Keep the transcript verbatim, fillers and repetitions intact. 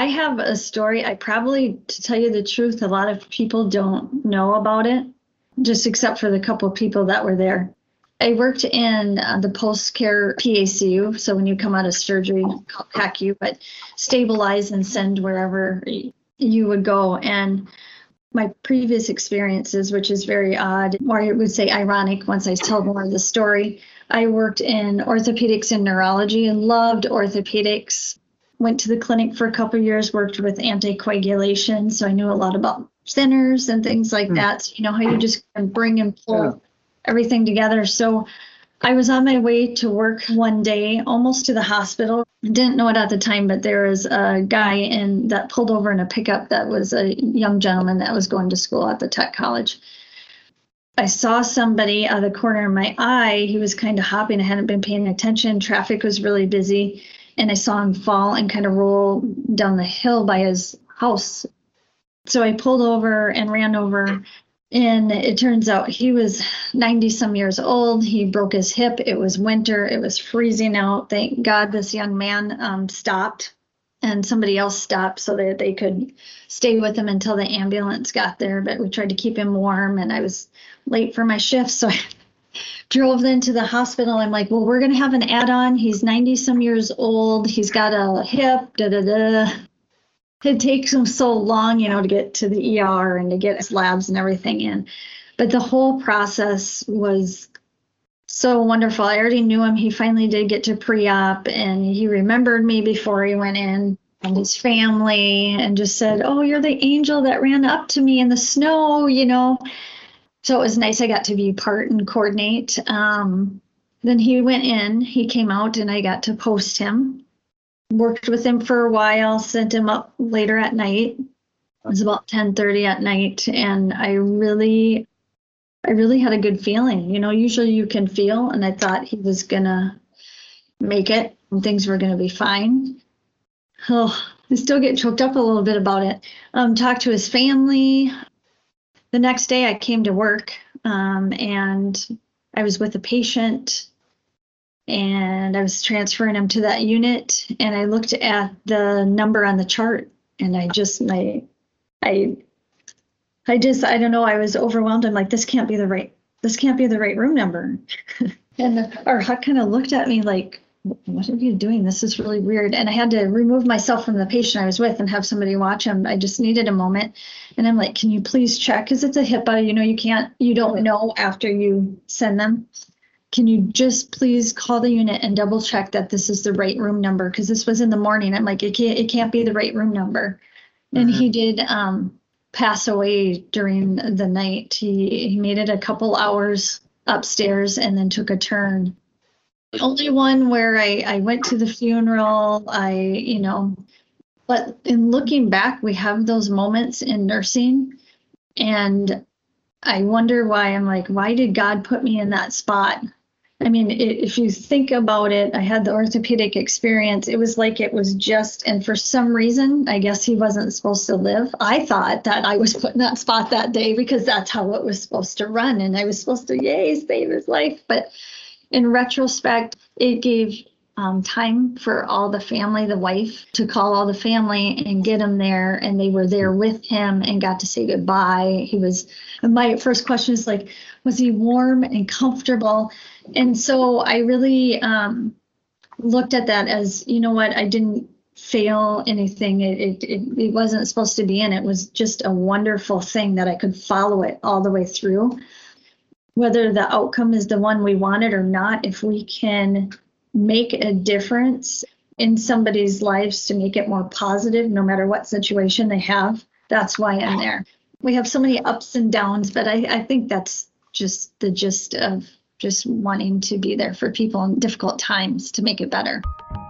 I have a story. I probably, to tell you the truth, a lot of people don't know about it, just except for the couple of people that were there. I worked in uh, the post-care P A C U, so when you come out of surgery, called P A C U, but stabilize and send wherever you would go. And my previous experiences, which is very odd, or I would say ironic once I tell more of the story, I worked in orthopedics and neurology and loved orthopedics. Went to the clinic for a couple of years, worked with anticoagulation, so I knew a lot about thinners and things like mm. that. So you know how you just can bring and pull yeah. everything together. So I was on my way to work one day, almost to the hospital. I didn't know it at the time, but there was a guy in that pulled over in a pickup that was a young gentleman that was going to school at the tech college. I saw somebody out of the corner of my eye. He was kind of hopping. I hadn't been paying attention. Traffic was really busy. And I saw him fall and kind of roll down the hill by his house. So I pulled over and ran over. And it turns out he was ninety some years old. He broke his hip. It was winter. It was freezing out. Thank God this young man um, stopped and somebody else stopped so that they could stay with him until the ambulance got there. But we tried to keep him warm, and I was late for my shift. So I drove then to the hospital. I'm like, well, we're going to have an add-on. He's ninety some years old. He's got a hip, da da da. It takes him so long, you know, to get to the E R and to get his labs and everything in. But the whole process was so wonderful. I already knew him. He finally did get to pre-op, and he remembered me before he went in, and his family, and just said, oh, you're the angel that ran up to me in the snow, you know. So it was nice. I got to be part and coordinate. Um, then he went in, he came out, and I got to post him. Worked with him for a while, sent him up later at night. It was about ten thirty at night, and I really, I really had a good feeling. You know, usually you can feel, and I thought he was gonna make it, and things were gonna be fine. Oh, I still get choked up a little bit about it. Um, talked to his family. The next day I came to work, um, and I was with a patient, and I was transferring him to that unit, and I looked at the number on the chart, and I just, my, I, I just, I don't know, I was overwhelmed. I'm like, this can't be the right, this can't be the right room number. And our Huck kind of looked at me like, what are you doing? This is really weird. And I had to remove myself from the patient I was with and have somebody watch him. I just needed a moment. And I'm like, can you please check? Because it's a HIPAA, you know, you can't, you don't know after you send them. Can you just please call the unit and double check that this is the right room number? Because this was in the morning. I'm like, it can't, it can't be the right room number. And mm-hmm. he did um, pass away during the night. He, he made it a couple hours upstairs and then took a turn. The only one where I, I went to the funeral, I, you know, but in looking back, we have those moments in nursing, and I wonder why. I'm like, why did God put me in that spot? I mean, if you think about it, I had the orthopedic experience. It was like it was just, and for some reason, I guess he wasn't supposed to live. I thought that I was put in that spot that day because that's how it was supposed to run. And I was supposed to, yay, save his life. But in retrospect, it gave um, time for all the family, the wife, to call all the family and get him there. And they were there with him and got to say goodbye. He was, my first question is like, was he warm and comfortable? And so I really um, looked at that as, you know what, I didn't fail anything. It, it, it, it wasn't supposed to be in. It was just a wonderful thing that I could follow it all the way through. Whether the outcome is the one we wanted or not, if we can make a difference in somebody's lives to make it more positive, no matter what situation they have, that's why I'm there. We have so many ups and downs, but I, I think that's just the gist of just wanting to be there for people in difficult times to make it better.